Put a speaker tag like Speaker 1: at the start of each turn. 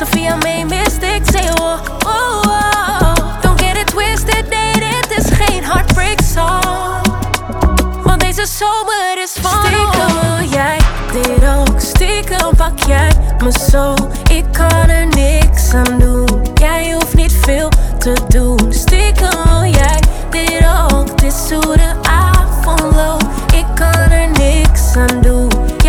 Speaker 1: Sophia May mistake, say oh, oh, oh. Don't get it twisted, nee, dit is geen heartbreak song. Want deze zomer is van stiekem wil jij dit ook, stiekem pak jij me zo. Ik kan er niks aan doen.